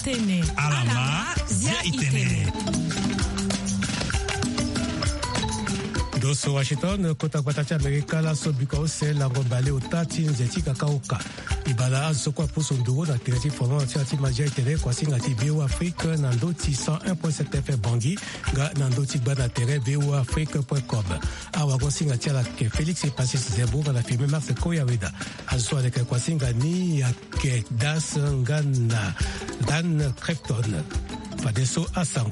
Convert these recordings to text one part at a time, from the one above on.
itene alama zia itene. Doso Washington kota kwatacha Amerika la sobika ose lango bale otati nzeti kakauka ibala azokwa puso ndugo na tirati fomo ati magia itene kwa singa ti VO Afrique na ndoti 101.7 FM Bangui ga na ndoti bana tere voafrique.com awa kwa singa tia la ke Félix et passé Zebo na filme Mars Koya Weda azo avec kwa singa ni ya ke das ngana Dan Krypton Fadeso Asango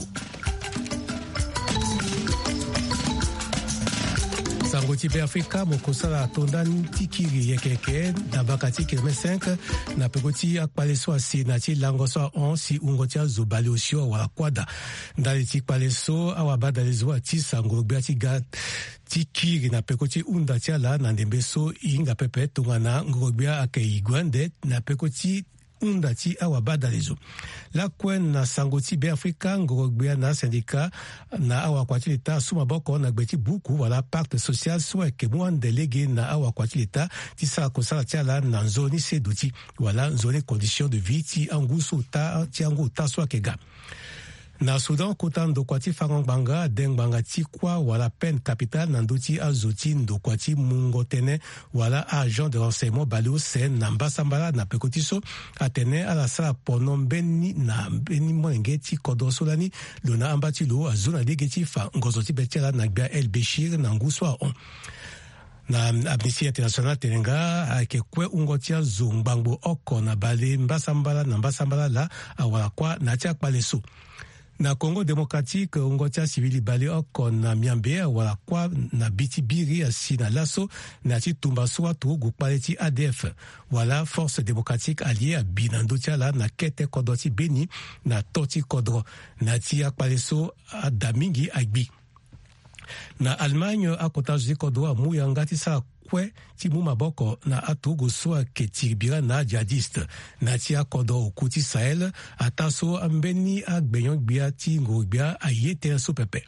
Sangoti pe Afrika mokosala tondan tikiri yekeke na bakati kilome 5 na pekoti akpaleso asi na ti langoso 11 si ungoti azobali osio wala kwada ndali ti kpaleso awabada lezo ati sangogbe ati ga tikiri na pekoti unda ti ala na ndembeso inga pepe tongana ngogbe ake igwande na pekoti unda ti awabada lezo la kwen na sangoti be Afrika ngorogbe na syndicat na awakwati leta suma boko na gbeti buku wala pacte social soit ke mwan délégué na awakwati leta ti sa kosala ti ala na nzoni seduti wala nzoni condition de vie ti angusu ta ti angu ta soit ke ga na Sudan kota ndokwati fangbanga dengbanga ti kwa wala peine capitale na ndoti azoti ndokwati mungotene wala agent de renseignement balio sen na mbasambala na pekotiso atene ala sala pono mbeni na mbeni mwenge ti kodosolani lona ambati lo azona degeti fa ngozoti betela na gbia El Béchir na nguswa on na Amnesty International tenenga ake kwe ungotia zongbango oko na bale mbasambala la awala kwa na tia kpaleso na Congo démocratique ngotia civili bale oko na miambe wala kwa na bitibiri asi na laso na ti tumbaso atu gupale ti ADF wala force démocratique alliée à binando tia la na kete kodoti beni na toti kodro na ti akpaleso adamingi agbi na Allemagne akota zikodo muyanga ti sa kwe ti mu maboko na atugo so ke tibira na jihadiste na ti akodo okuti Sahel ataso ambeni agbeyon gbia ti ngogbia ayete so pepe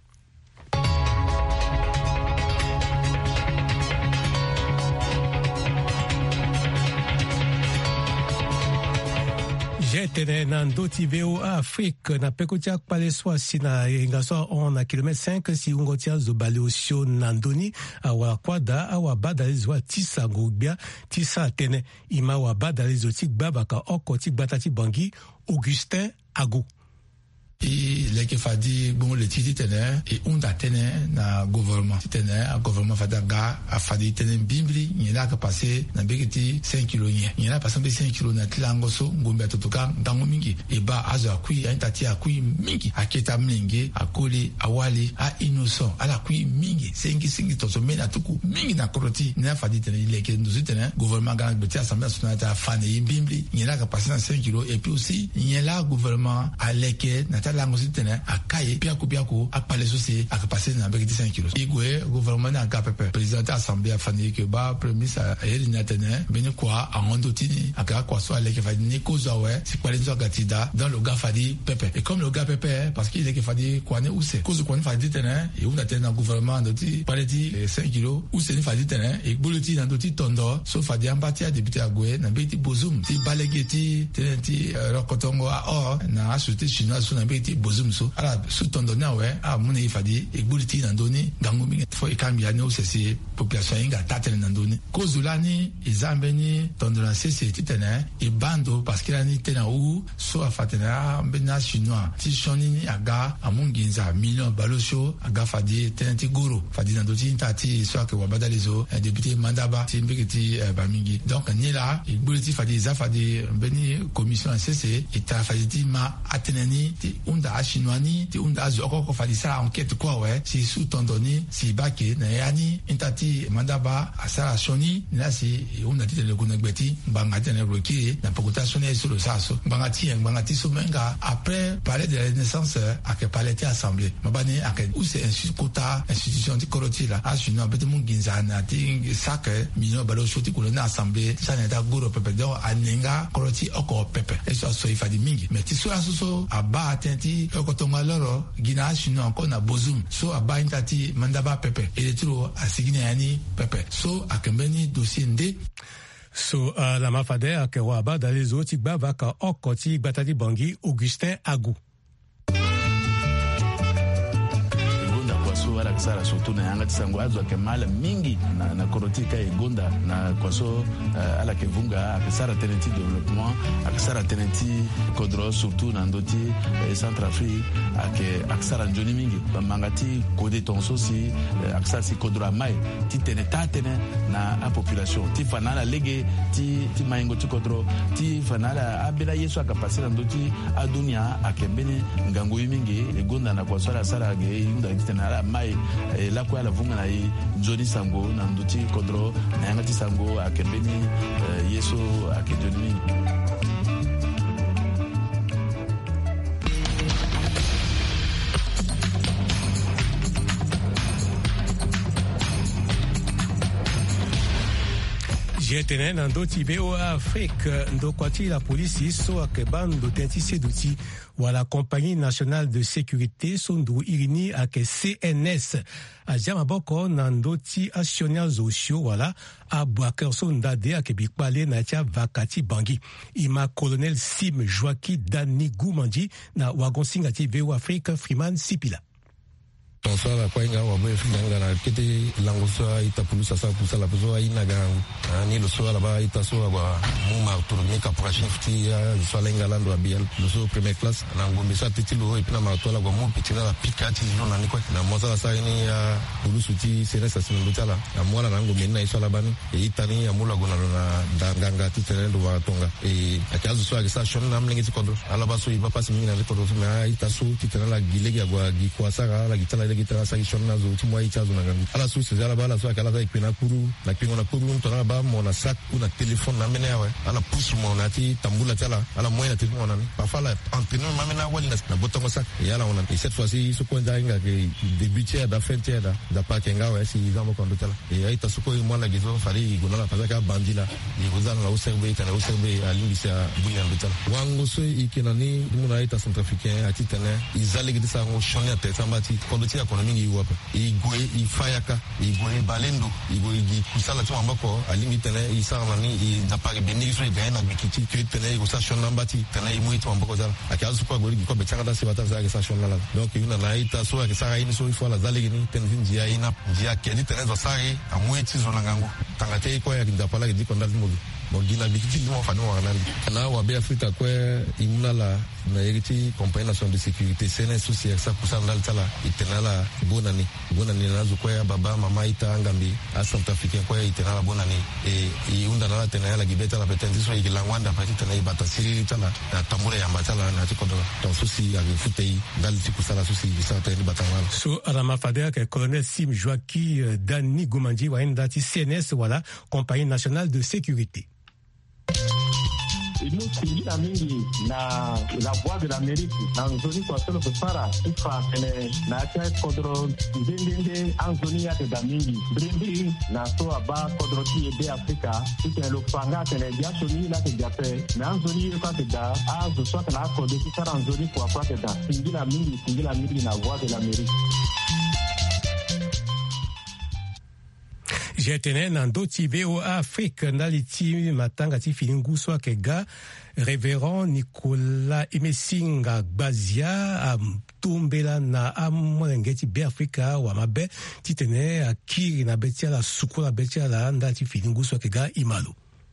Jetene na ndoti VOA Afrique na pekotia kpaleswa si na ingaso on na kilomètre 5 si ungotia zobali osio na ndoni awa kwada awa badalizwa tisa ngogbia tisa tene ima wa badalizo ti gbabaka oko ti gbata ti Bangui Augustin Agou et les qui fadi bon le titi tene et unda tene na gouvernement tene a gouvernement fada ga a fadi tene bimbli ni la ka passer na begiti 5 kilo ni la passer 5 kilo na tilango so ngombe totoka ndango mingi e ba azo akui antati akui mingi aketa mingi akoli awali a innocent ala akui mingi sengi to so mena tuku mingi na koroti na fadi tene les qui nous tene gouvernement ga beti assemblée nationale ta fane bimbli ni la ka passer na 5 kilo et puis aussi ni la gouvernement a leke na lango sitene akaye piako akpale sosi akapase na begiti 5 kilos igwe gouvernement na kapepe président assemblée afani ke ba premier sa elina tene beni kwa angondo tini aka kwa so aleke fadi ni kozawe si kwale nzo gatida dans le gars fadi pepe et comme le gars pepe parce qu'il est que fadi kwa ne use kozo kwa ne fadi tene et on a tene na gouvernement ndoti pale di 5 kilos use ni fadi tene et boloti na ndoti tondo so fadi ambati a député agwe na begiti bozum ti balegeti tene ti rokotongo a or na asute chinois so na ti bozum so ala su tondona we a mune ifadi egbuliti na ndoni gango mingi fo ikambia ne osese population inga tatene na ndoni kozulani izambeni tondona sese titene e bando parce que ani tena u so afatena mbena chinois ti shoni aga amunginza million balosho aga fadi tenti goro fadi na ndoti tati so ke wabada lezo député mandaba ti mbekiti bamingi donc ni la egbuliti fadi za fadi mbeni commission sese eta fadi ti ma ateneni ti unda ashinwani ti unda azu okoko fadisa enquête kwa we si su tondoni si bake na yani intati mandaba asara shoni na si unda ti le kunagbeti banga tene roki na pokota shoni sur le saso banga ti sumenga après parler de la naissance à que parler ti assemblée mabani ake ou c'est institution ti koroti la ashinwa beti munginza na ti sake million balo shoti kulona assemblée ça na goro pepe donc anenga koroti oko pepe et so ifadi mingi mais ti so aso aba tenti okotonga loro gina shino encore na bozum so aba intati mandaba pepe et tro asigine yani pepe so akembeni dossier nde So la mafade ke waba dans les autres ba vaka okoti batati bangi Augustin Agou. Wala kisara surtout na yanga tisango azwa kemala mingi na korotika egonda na kwaso ala kevunga akisara tenenti développement akisara tenenti kodro surtout na ndoti Centrafrique akisara njoni mingi bamangati kode tonso si akisara si kodro mai ti tatene na a population ti fanala lege ti maingo ti kodro ti fanala abela yesu akapasira ndoti adunia akembene ngango mingi egonda na kwaso ala sara ge inda kitena mai la kwa la vunga na i Johnny Sango na nduti kodro na yangati Sango akembeni yeso akedoni. Jetene nando tibeo Afrique ndo kwati la police so akeban do tentisi duti wala compagnie nationale de sécurité sondu irini ake CNS ajama boko nando ti actionnaires sociaux wala abouaker sondade ake bikpale na tia vakati bangi ima colonel Sim Joaki Dani Goumandi na wagon singati veo Afrique Freeman Sipila. Tonso la kwa inga wabo efindanga na kete langoso ita pulusa sa pusa la puso ina ga ni lo so la ba ita so ba muma tourner capration fti so la ngala ndo abiel lo so première classe na ngombe sa titilo e pina ma tola go mo pitina la pikati no na ni kwa na moza la sa ni ya pulusu ti sene sa sinu lutala na mola na ngombe na iso la bani e ita ni ya mula gona na danganga ti tene ndo wa tonga e akazo so ga sa shon na mlingi ti kodo ala ba so iba pasi mingi na kodo so na ita so ti tene la gilegi agwa gi kwa sara la gitala gitara sa shonna zo tumwa itazo na gangu ala su sezala bala so akala za ipena kuru na pingo na kuru ntona ba mo na sak una téléphone na mena yawe ala push mo na ti tambula tala ala moya ti mo na ni pa fala entraîneur ma mena wali na botongo sak yala ona et cette fois-ci so ko ndanga ke débuter da frontière da pa kenga wa si zamo ko ndotala e aita so ko mo na gizo fali gona la pazaka bandila ni gozana la userbe ta la userbe alingisa bunya ndotala wango so ikenani muna aita centrafricain atitene izalegi sa ngo shonna te sambati ko ndoti economique iwapa igwe ifayaka igwe balendo igwe di kusala tu ambako alingi tene isana ni zapari benigi so igana bikiti tene igosation nambati tene imuito ambako zala akazu kwa gori ko betanga da sebata za gesation la donc yuna na ita so akisara ini so ifala zalegi ni tene njia ina njia kedi tene zo sare amuiti zo nangango tangate ko ya ndapala gidi ko ndali mo bogina bikiti mo fanu wanani na wa be Afrika kwa imuna la na yegiti compagnie nationale de sécurité CNS souci ça pour ça ndal tala itenala bonani nazo kwa baba mama ita ngambi a Centrafricain kwa itenala bonani e unda na tena la gibeta la petenzi so ikilangwanda pati tena ibata siri tala na tambura ya mbatala na tikodo donc souci avec futei ndal tikusala souci ça tena batangala so alama fadea ke colonel Sim Joaki Dani Goumandi wa ndati CNS wala compagnie nationale de sécurité. Nous singila mingi na la voix de l'Amérique dans zoni kwa solo kusara ifa kene na cha kodro ndende anzoni ya de mingi brindi na so aba kodro ti de Afrika ite lo panga kene dia soni la te jape na anzoni kwa te da azu so kana ko de sara anzoni kwa te da singila mingi na voix de l'Amérique. Jetene nando ti veo Afrique ndaliti matanga ti filingu so kega Révérend Nicolas Emesinga Gbazia tumbela na amolengeti be Afrika wa mabe titene akiri na betia la sukula betia la ndaliti filingu so kega imalo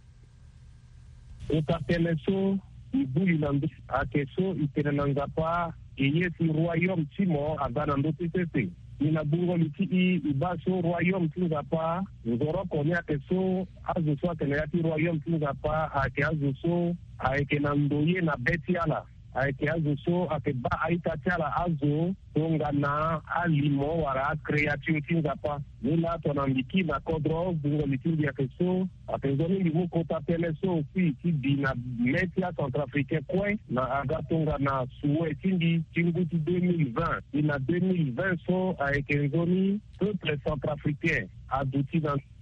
utapeleso ibuli nandu akeso itenanga pa yesi royaume timo agana ndo tete ina bungo liti ibaso royaume tinga pa ngoro konya keso azu so tenayati royaume tinga pa ake azu so ake nandoye na betiala ake azu so ake ba aita tiala azu tonga na alimo wara creature tinga pa nila tonambiki na kodro bungo liti ya keso apenzoni limu kota peleso fi ti na metia centrafricain kwe na agatonga na suwe tindi tinguti 2020 ina 2020 so aikenzoni peuple centrafricain aduti dans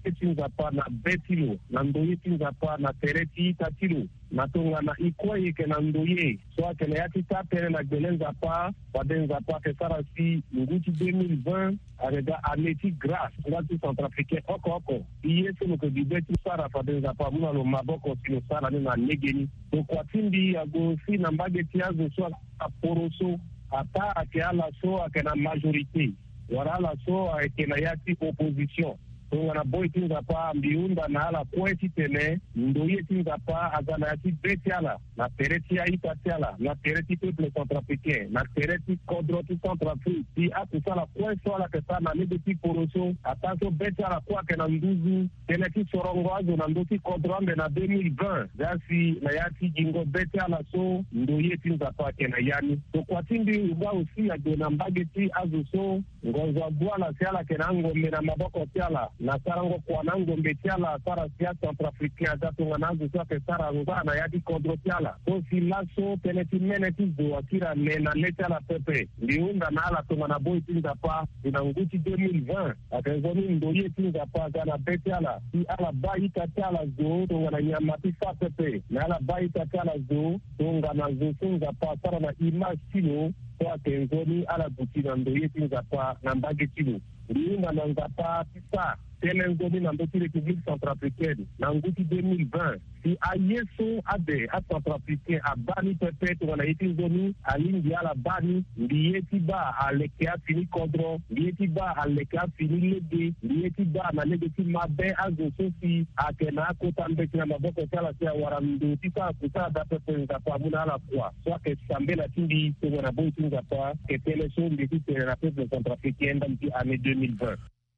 tinzapa na betilo na ndoye tinzapa na tereti tatilo na tonga na ikoye ke na ndoye so ke na yati tapere na gelenzapa padenzapa ke sarasi nguti 2020 arega ameti grâce ngati centrafricain oko iye solo ke dibeti sara padenzapa muna lo maboko sino sara na negeni to kwa tindi ago si na mbageti azo so aporoso ata akiala so akena majorité wala so akena yati opposition tongana boy tinzapa mbiunda na ala kweti tene ndoye tinzapa agana yati betiala na tereti ya itatiala na tereti peuple centrafricain na tereti kodroti centrafrique si akusala kweso ala kesa na nebeti poroso ataso betiala kwake na nduzu teneti sorongo azo na ndoti kodrombe na 2020 zasi na yati jingo betiala so ndoye tinzapa kena yani to kwa tindi uba usi ya dona mbageti azo so ngonzo abuala siala kena ngombe na maboko siala na sarango kwa nango mbetiala sara siya centrafricain azatunga nazo siya sara ngana yati kodrotiala so si laso teneti meneti zo akira nena letiala pepe liunda na ala tunga na boy tinzapa ina nguti 2020 akenzoni ndoye tinzapa gana betiala si ala bayi tatiala zo tunga na nyamati fa pepe na ala bayi tatiala zo tunga na zo tinzapa sara na image kilo so akenzoni ala butina ndoye tinzapa na mbage kilo liunda na nzapa pisa Telengoni na ndoti République centrafricaine na nguti 2020 si ayeso ade a centrafricain a bani pepe wana iti zoni alingi ala bani ndiyeti ba alekea fini kodro ndiyeti ba alekea fini lege ndiyeti ba na legeti mabe azo sosi akena kota mbeki na maboko kala sia waramdo tisa kusa da pepe nzapa muna ala kwa so ke sambe la tindi wana boy tinzapa ke tele so ndiyeti tele na pepe centrafricain ndamti ane 2020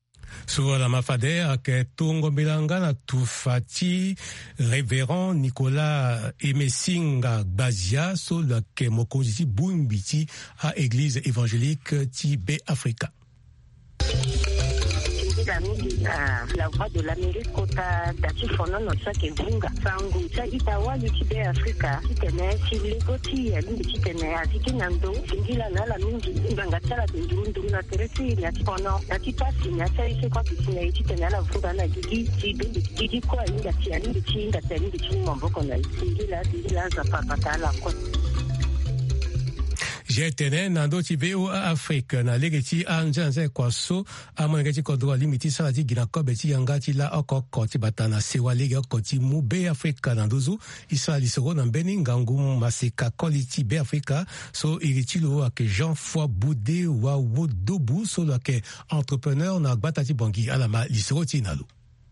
Suala mafade ake tungo bilanga na tufati Révérend Nicolas Emesinga Gbazia so la ke mokonzi buimbiti a église évangélique ti Be Africa. La voix de l'Amérique kota dati fono no sake bunga sangu cha itawali kibe Afrika kitene chilekoti ya lingi kitene atiki nando singila na la mingi nganga tsala ndundu na teresi ya tipono na tipasi na tsaise kwa kitene kitene la vuga na gigi gigi kwa inga tia lingi chinga tali lingi mboko na singila za papatala kwa Jetene nando ti VOA Afrique na legeti anjanze kwaso amonegeti kodwa limiti salati gina kobeti yangati la okoko ti batana sewa lege okoti mu Be Africa nandozu isali soro na mbeni ngangu masika koliti Be Africa so iritilo ake Jean-Foi Boudé wa Wodobu so lake entrepreneur na batati bongi alama lisoro ti nalu.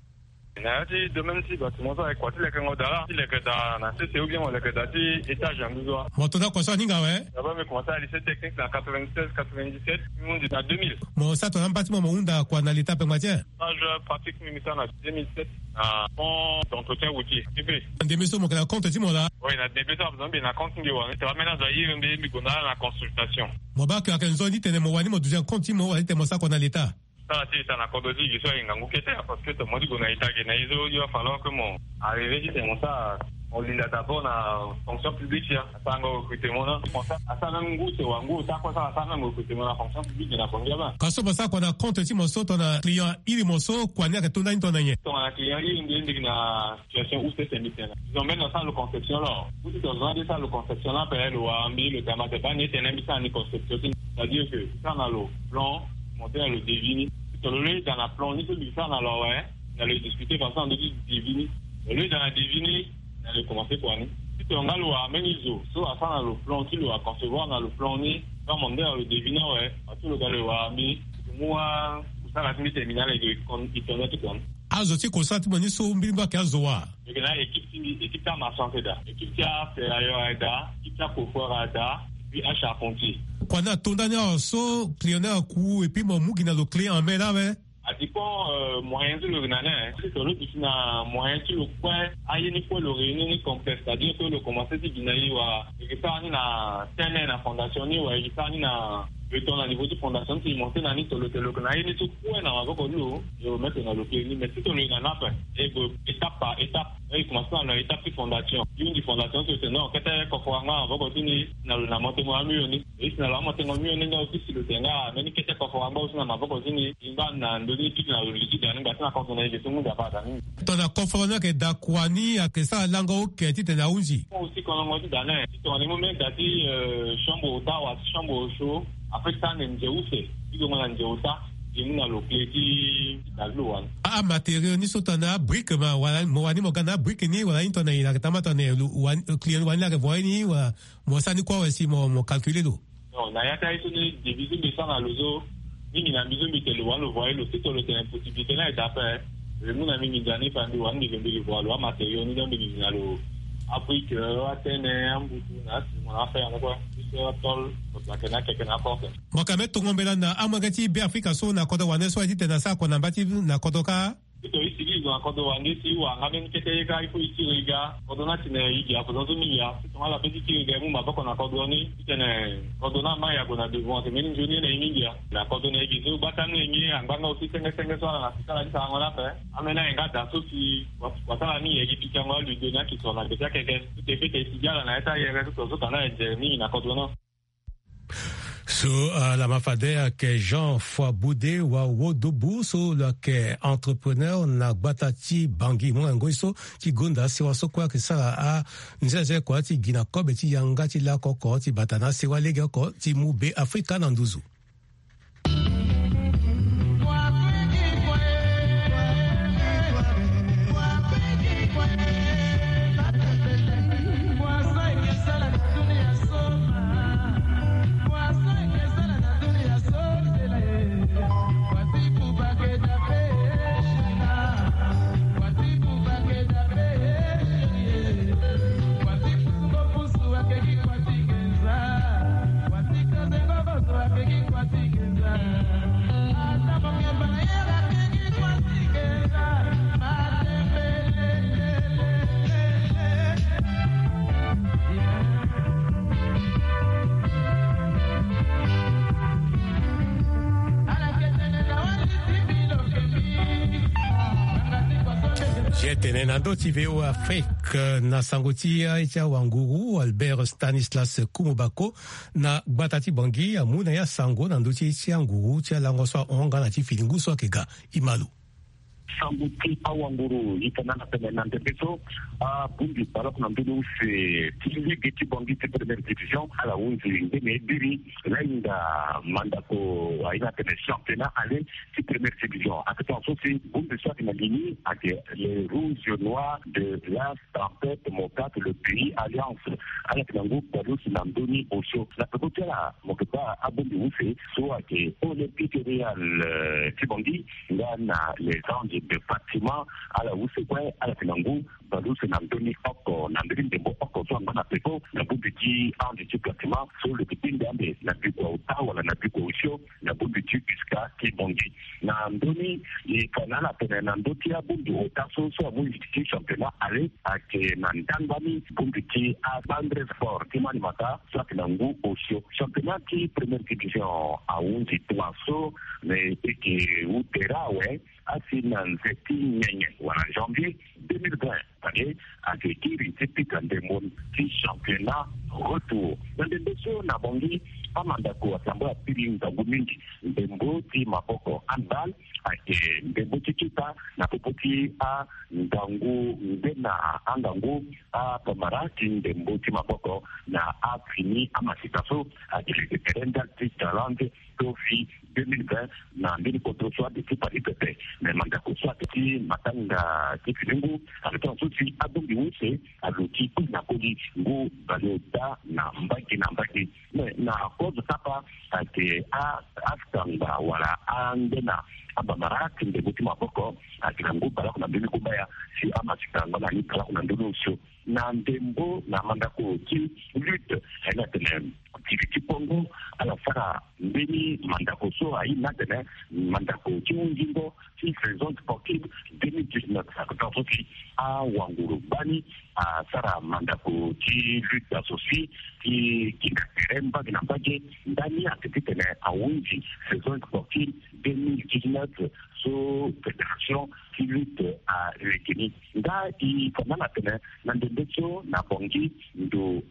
Nayati domaine si bâtiment ça quoi les kangodala les kada na c'est ou bien les kada ti étage en besoin motoda kwa so ninga we d'abord me commencer à lycée technique en 96 97 monde en 2000 mo sa to un bâtiment mo unda kwa na l'état pe matin je pratique ministère en 2007 à fond d'entretien routier des maisons mo kana compte ti mo la oui na des maisons besoin bien na compte ngi wa ça va maintenant d'ailleurs me gona la consultation mo ba ka kenzo ni tene mo wani mo deuxième compte mo wa te mo sa kwa na l'état ça c'est na kondozi qui soit ngangu kete parce que to modi gona itage na izo il va falloir que mon arriver c'est mon ça on linda d'abord na fonction publique ya sango recrutement na ça asana ngu c'est wangu ça quoi ça asana recrutement na fonction publique na kongia ba kaso basa kwa na compte ti mo so to na client ili mo so kwa nya to na into na nye to na client ili ndi na situation où c'est émission ils ont même dans le conception là où tu dois de ça le conception là per le ambi le gamate pas ni tena mi ça ni conception c'est-à-dire que ça na le plan monter le deviner dans la plan ni tout ça dans la ouais dans le discuter comme ça on dit deviner le dans la deviner on a commencé quoi ni si on a le amenizo so à ça dans le plan qui le a concevoir dans le plan ni quand on dit le deviner ouais à tout le gars le ami moi ça la finit terminale et qu'on internet quoi azo ti ko sati mo ni so mbimba ka zo wa et là équipe ta ma santé da équipe ta c'est ailleurs da équipe ta ko fora da puis à Charpentier kwa na tondanya so client ku et puis mo mugina le client mais là ouais Adiko moyen de le nana c'est le qui na moyen de le quoi ayi ni ko le réunion ni complexe c'est-à-dire que le commencer de binayi wa et ça ni na tene na fondation ni wa et ça ni na au niveau de fondation, qui monte dans le tout point dans le mettre dans le pays, mais si on le n'a pas, étape par étape, il commence dans l'étape de fondation. Une fondation, c'est non, quand elle est conforme, on va continuer dans la montée moins mieux, et si la montée moins mieux, on a aussi le terrain, mais qui est conforme, on va continuer, il va dans le liquide, dans le liquide, dans le bassin, quand on a des secondes à part d'amis. Ton a conforme que d'Aquani, à que ça, l'ango, qui est dans la Ouzi. Aussi, quand on a dit dans les, si on a des moments d'aller, chambre au tawa, chambre au chaud, après ça, on a où c'est, si on a un ça, il y a le clé dans l'eau. Ah, matériel, ni sotana, brique, ma, voilà, moi, ni mogana, brique, ni, voilà, intona, il a tamatone, le client, voilà, que voit, ni, voilà, moi, ça, ni quoi, aussi, mon calculé d'eau. Non, on a été divisé de ça dans le zoo, ni, a mis le voile, le voile, le site, le terrain, possibilité, là, est après, le monde a mis une année, pendant le one, le voile, le matériel, ni, dans le après que Athènes, on a fait encore Mokamet Tongomela na amagati be Afrika so na kodo wane so edite na sa kona mbati na kodo ka ito isigi na kodo wane si wa ngamen kete ka ipo isiriga kodo na tine igi apo zo mi ya to ala pe diki ga mu mabako na kodo ni tene kodo na maya go na devant meni joni na ingia na kodo na igi zo batan ni anganga usi tenge so na sala sa ngona pe amena nga da so si wasala ni igi pikanga lu de na ki so na de ka keke te pe te sigala na eta yere to zo kana ni na kodo no. So la mafade ke Jean Foaboudé wa Wodobu so la ke entrepreneur na Batati Bangi mwango iso ti gonda se waso kwa ke sala a nzeze kwa ti gina kobe ti yanga ti la koko ti batana se wa lege ko ti mube Afrika na nduzu. Tenenando tiveo Afrique na sangotia itia wanguru Albert Stanislas Kumobako na Batati Bangi amuna ya sango na ndochi itia nguru tia langoswa onga na tifilingu so kega imalu. Sambuti awanguru itanana tenenante peso bundi balak nambulu se tizi geti Bangi te première division ala unzi ndeme diri lainda mandako aina tene championnat aller ti première division attention si bundi soit na ligne avec les rouges noirs de la tempête mokate le pays alliance avec nango palo sinandoni osho la petite mokepa abundi ufe so ake olympique real ti Bangi ngana les anges de bâtiment à la Oussekwe, à la Finangou, Balou, c'est Nandoni, Oko, Nandrin, de Bo, Oko, soit Mana Peko, Nabundi, en du bâtiment, sur le petit d'Ambe, Nabuko, Ottawa, Nabuko, Osho, Nabundi, Piska, Kibongi. Nandoni, et Canal, à Penandotia, Bundi, Otasso, soit Mouti, championnat, allez, à Nandangani, Bundi, à Bandre Sport, Timanimata, soit Finangou, Osho. Championnat qui, première division, à Unzi, Toasso, mais qui, Outera, ouais, à Sinan, en janvier 2020, à Kiri, c'est un démon qui championnat retour. Dans les dossiers, on a bondi, Amandako, Asamba, Piling, Tabumingi, Dembo, Timapoko, Andal, Dembo Chichita, Napopoti, a Ndango, Ndena, Andango, a Pamaratin, Dembo, Timapoko, na a fini à Masitaso, à Kerenda, Tistalande, Tofi, 2020, na Ndini Kotosoa, de Tiparipete, mais Mandako soit petit, Matanga, Tifilingu, avec un souci, à Dombi Wuse, à l'outil, Napoli, Go, Balota, na Mbaki, mais na cause de Papa, a Aftanga, voilà, Andena, Abamarak, de Boutimapoko, akirango bala kuna mbili kubaya si ama sikanga na ni bala kuna ndolo sio na ndembo na mandako ki lutte haina tena Kipongo alafara mbeni mandako so haina tena mandako kiungingo ki saison sportive 2019 akatoki a wanguru bani sara mandako ki lutte associé ki kateremba ginambaje ndani akitene awunji saison sportive 2019 so fédération qui lutte à l'économie. Là, il faut maintenant n'endetto na bongi ndo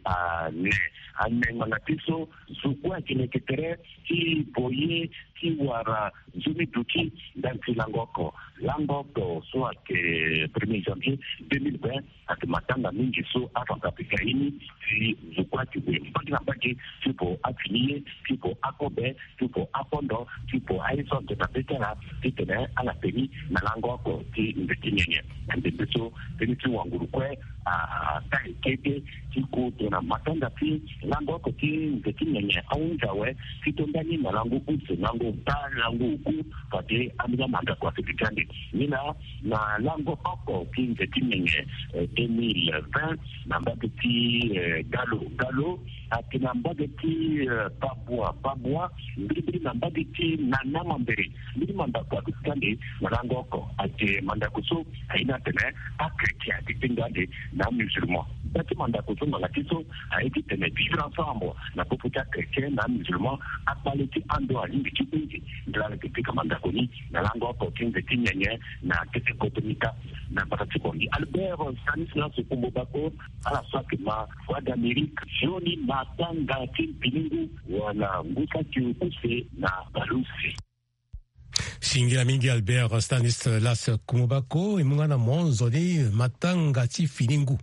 ne manatiso sukwa kineketere ki boye ki wara zumi duki dans langoko soit que 1er janvier 2020 at matanga mingi so Afrika Pikaini si sukwa ki mpaka baki tipo afilié tipo akobe tipo akondo tipo aison de tapetera titene ala peni na langoko ki ndekinyenye ndebeso tenitu wanguru kwe tai kete tiko tona matanga ki langoko ki ndekinyenye aunjawe kitondani na lango utse lango ta lango ku pate amina manda kwa fikandi nina na lango poko ki ndekinyenye 2020 namba ki galo akina mbade ki pabwa mbili namba ki na mambere mbili manda kwa fikandi na lango ko ate manda kuso haina tena akretia dipingande na musulman bati manda kuso na kiso haiti tena vivre ensemble na poputa chrétien na musulman abaleti ando alingi kipindi ndala kipika manda koni na lango ko kinze tinyenye na kete kotonika na parati kondi Albert Stanislas Kumobako ala sakima voix d'Amérique Johnny Matanga Timpiningu wala ngusa kiukuse na balusi Singira mingi Albert Stanislas Kumobako imungana monzo ni Matanga Timpiningu.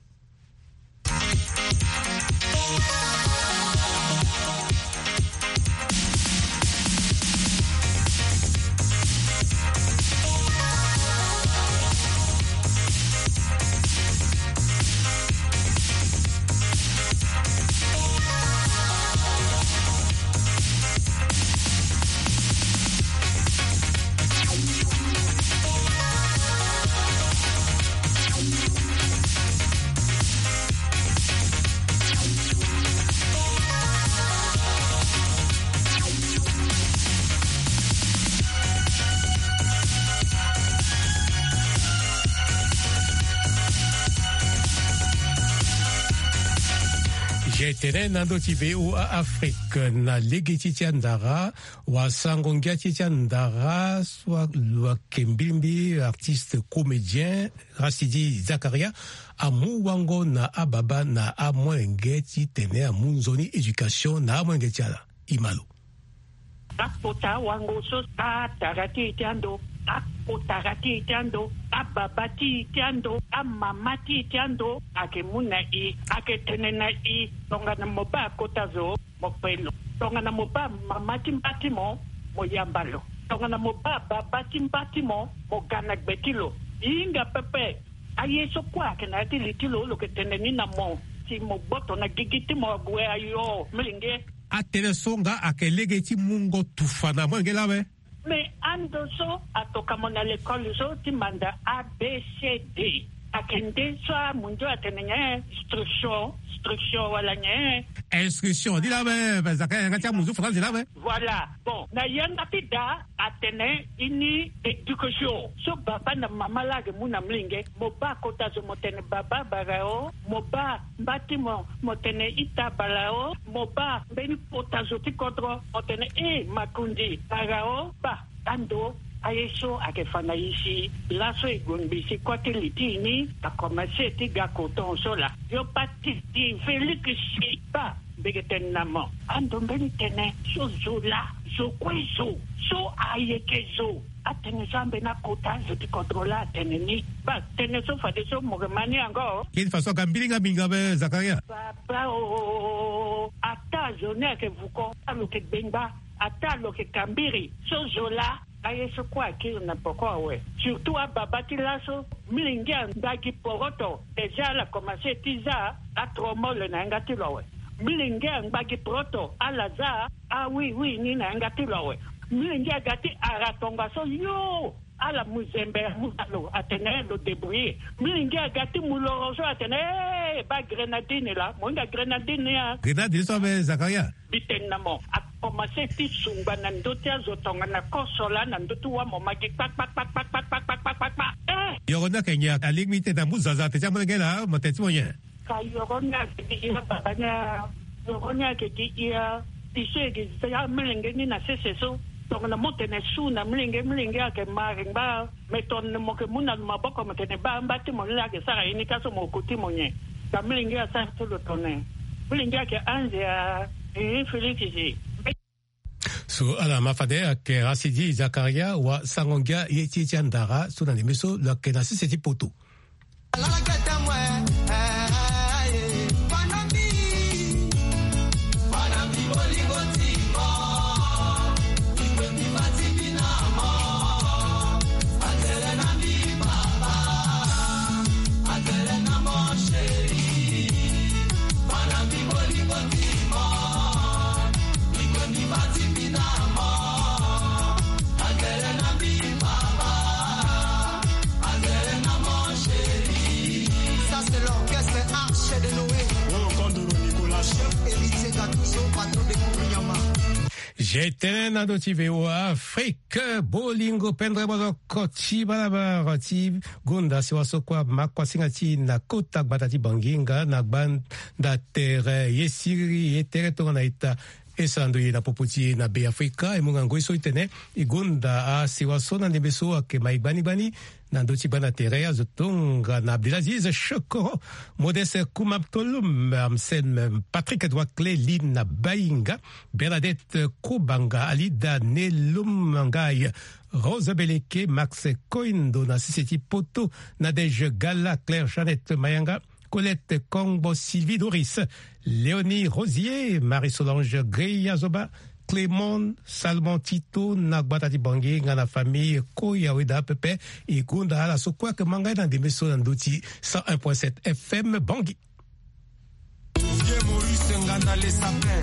Tere nando tibe u Afrique na legeti tiandara wa sangongia tiandara soit lwa kembimbi artiste comédien Rasidi Zakaria amu wango na ababa na amwenge tene amunzoni education na amwenge tiala imalo apota wango so tarati tiando apotarati tiando ababati tiando amamati tiando akemuna aketenena tongana moba kotazo mopelo tongana moba mamati mbatimo moyambalo tongana moba babati mbatimo mogana gbetilo inga pepe ayeso kwa kenati litilo lo keteneni na mo si moboto na gigiti mo gwe ayo mlinge atelesonga akelegeti mungo tufana mwengela we mais andoso atoka mona l'école zo timanda ABCD akende so munjo atenenya instruction wala nye inscription di la be zakaya ngacha munzo France la be voilà bon na yanda tida atene ini education so baba na mama la ge muna mlinge moba kota zo motene baba barao moba batimo motene ita balao moba beni kota zo tikotro motene makundi barao ba ando ayeso akefana ici laso egombisi kwate litini akomase tiga koton sola yo pati di Félix Sipa begetenamo ando mbeni tene so zola so kwezo so ayekezo atene zambe na kota zo tikontrola atene ni ba tene so fade so mogemani ango kile faso kambilinga binga be Zakaria papa ata zone ke vuko aloke benga ata loke kambiri so zola ayeso kwa kile na poko we surtout ababati laso milingia ndaki poroto deja la commencer tiza atromole na ngati lowe milingia ndaki poroto alaza oui ni na ngati lowe milingia gati aratonga so yo ala muzembe muzalo atene lo débrouiller mlinga gati muloroso atene ba grenadine la monga grenadine ya grenadine so be Zakaria bitenamo a commencé ti sumba na ndotia zotonga na kosola na ndotu wa momaki pak yorona kenya a limite da muzaza te jamwe gela moteti moyen ka yorona ki babanya yorona ki ya tisege ya mlinga ni na seseso donc na montene su na mlinge ake marimba meton mo ke muna maboko motene ba mbati mo la ke sara ini kaso mo kuti monye ka mlinge asa to lo tone mlinge ake anje ya Félix. So ala mafade ke Rasidi Zakaria wa Sangongia yeti chandara suna nimeso la ke nasi seti poto. J'étais na doti VOA Afrique bolingo pendre bozo koti balaba roti gunda siwa sokwa makwa singati na kota batati banginga na banda tere yesiri yetere tona ita esando na popoti na be Afrika e munga ngoi so itene igunda a siwa sona nebeso ake maibani bani na doti bana tere azotonga na Abdelaziz Shoko Modeste Kumaptolum Amsen Patrick Edouard Clélin na Bainga Bernadette Kubanga Alida Nelum Mangai Rose Beleke Max Koindo na Siseti Poto Nadège Gala Claire Jeannette Mayanga Colette Kongbo Sylvie Doris Léonie Rosier Marie-Solange Greyazoba Clément Salmon Tito Nagbatati Bangi na famille Koyaweda Pepe et Gunda la sokwa que manga dans des maisons d'outil 101.7 FM Bangi. Maurice Ngana les sapins.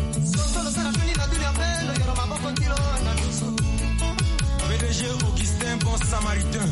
PDG Augustin Bon Samaritain.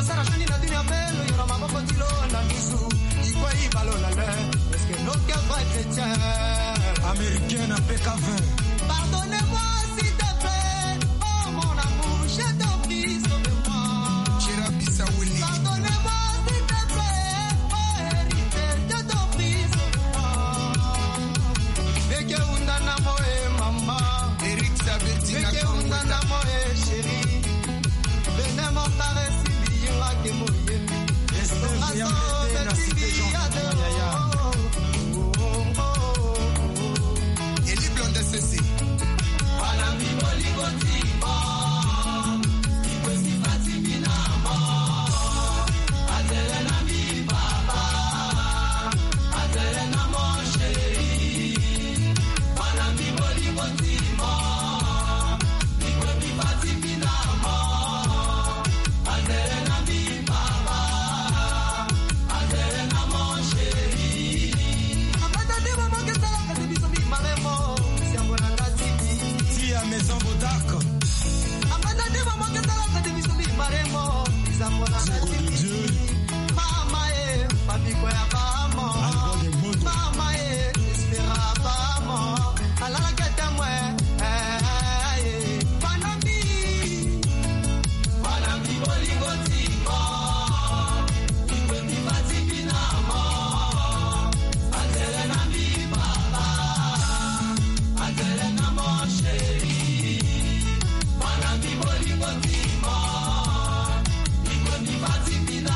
Américaine à PK20. Pardonnez-moi s'il te plaît, oh mon amour, je t'en prie, sauve-moi. Pardonnez-moi s'il te plaît, oh héritier, je t'en prie, sauve-moi. Beke undana moe mama, Eric Sabetina Beke undana moe chérie, venez mon caresser, bien que moye. Esther Yamete na cité Jean Yaya. Eli Blonde ceci. Divina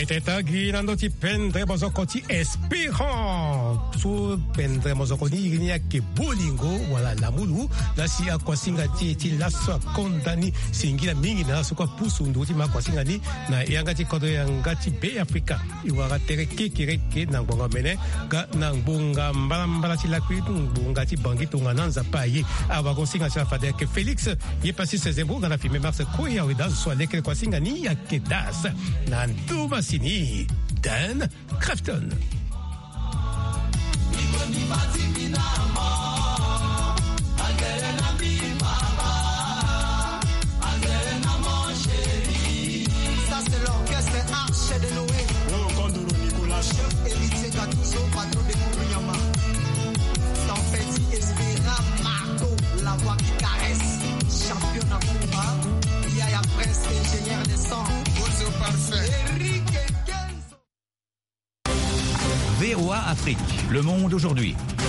Teta Guinando ti pendre mozokoti espérant. Su pendre mozokoni igni ke bolingo wala lamulu la si akwasinga ti la so kondani singira mingi na so kwa pusundu ti makwasinga ni na yanga ti kodo yanga ti be Afrika iwara tere kekireke na ngonga mene ga na ngonga mbala ti lakwi ngonga ti bangi tonga nanza paye ava konsinga sa fade ke Félix ye passé ses embrouilles dans la filme mars koya we dans so leke kwasinga ni ya kedas na nduma sini Dan Crafton. Ça c'est l'orchestre Arche de Noé. Kondoro Nicolas. Héritier Gatouzo, patron de Kourounyama. Sans petit Espira, Marco, la voix qui caresse. Champion à Kumba. Yaya Prince, ingénieur de son. Bozo parfait. VOA Afrique, le monde aujourd'hui.